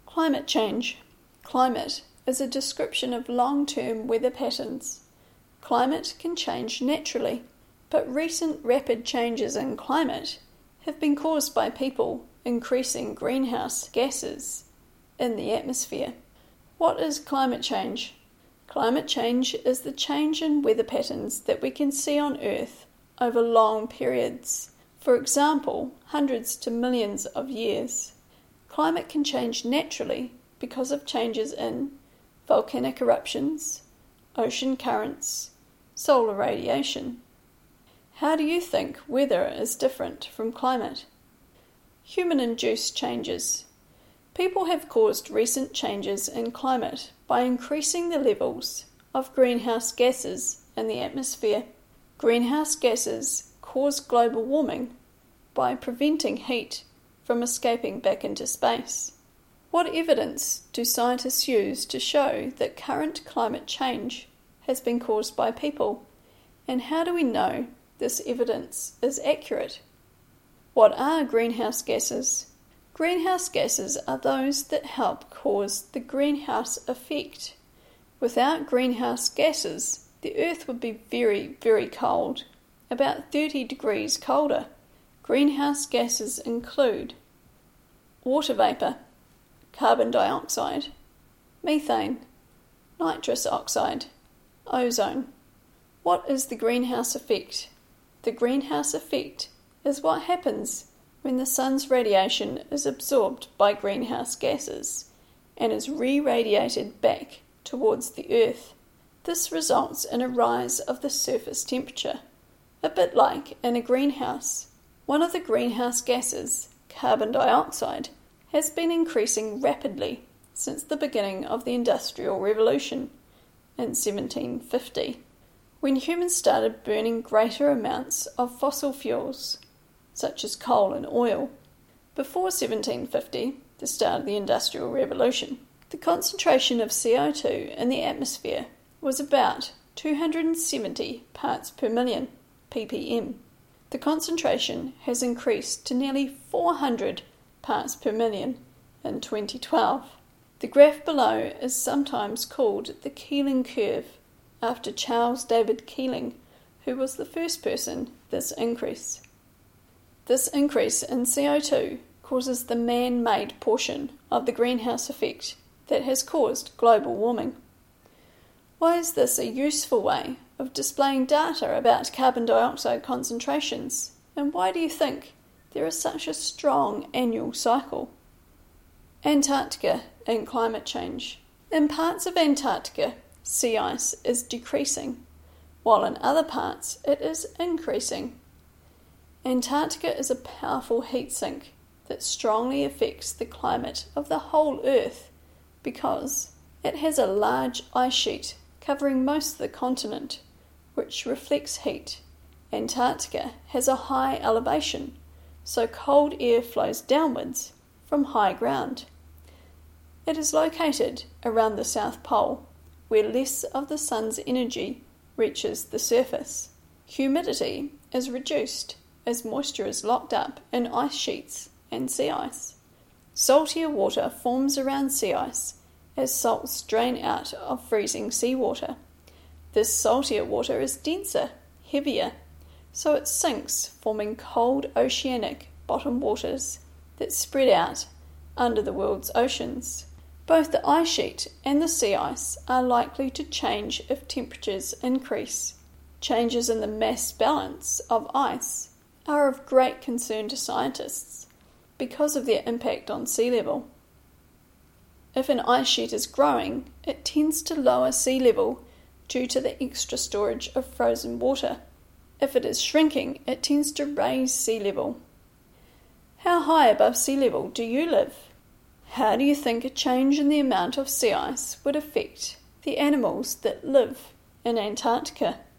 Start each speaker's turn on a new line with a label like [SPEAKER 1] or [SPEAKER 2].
[SPEAKER 1] Climate change. Climate is a description of long-term weather patterns. Climate can change naturally, but recent rapid changes in climate have been caused by people increasing greenhouse gases in the atmosphere. What is climate change? Climate change is the change in weather patterns that we can see on Earth over long periods, for example, hundreds to millions of years. Climate can change naturally because of changes in volcanic eruptions, ocean currents, solar radiation. How do you think weather is different from climate? Human-induced changes. People have caused recent changes in climate by increasing the levels of greenhouse gases in the atmosphere. Greenhouse gases cause global warming by preventing heat from escaping back into space. What evidence do scientists use to show that current climate change has been caused by people? And how do we know this evidence is accurate? What are greenhouse gases? Greenhouse gases are those that help cause the greenhouse effect. Without greenhouse gases, the Earth would be very, very cold, about 30 degrees colder. Greenhouse gases include water vapour, carbon dioxide, methane, nitrous oxide, ozone. What is the greenhouse effect? The greenhouse effect is what happens when the sun's radiation is absorbed by greenhouse gases and is re-radiated back towards the Earth. This results in a rise of the surface temperature, a bit like in a greenhouse. One of the greenhouse gases, carbon dioxide, has been increasing rapidly since the beginning of the Industrial Revolution in 1750, when humans started burning greater amounts of fossil fuels, such as coal and oil. Before 1750, the start of the Industrial Revolution, the concentration of CO2 in the atmosphere was about 270 parts per million, ppm. The concentration has increased to nearly 400 parts per million in 2012. The graph below is sometimes called the Keeling curve, after Charles David Keeling, who was the first person this increase. This increase in CO2 causes the man-made portion of the greenhouse effect that has caused global warming. Why is this a useful way of displaying data about carbon dioxide concentrations, and why do you think there is such a strong annual cycle? Antarctica and climate change. In parts of Antarctica, sea ice is decreasing, while in other parts it is increasing. Antarctica is a powerful heat sink that strongly affects the climate of the whole Earth because it has a large ice sheet covering most of the continent, which reflects heat. Antarctica has a high elevation, so cold air flows downwards from high ground. It is located around the South Pole, where less of the sun's energy reaches the surface. Humidity is reduced as moisture is locked up in ice sheets and sea ice. Saltier water forms around sea ice as salts drain out of freezing seawater. This saltier water is denser, heavier, so it sinks, forming cold oceanic bottom waters that spread out under the world's oceans. Both the ice sheet and the sea ice are likely to change if temperatures increase. Changes in the mass balance of ice are of great concern to scientists because of their impact on sea level. If an ice sheet is growing, it tends to lower sea level due to the extra storage of frozen water. If it is shrinking, it tends to raise sea level. How high above sea level do you live? How do you think a change in the amount of sea ice would affect the animals that live in Antarctica?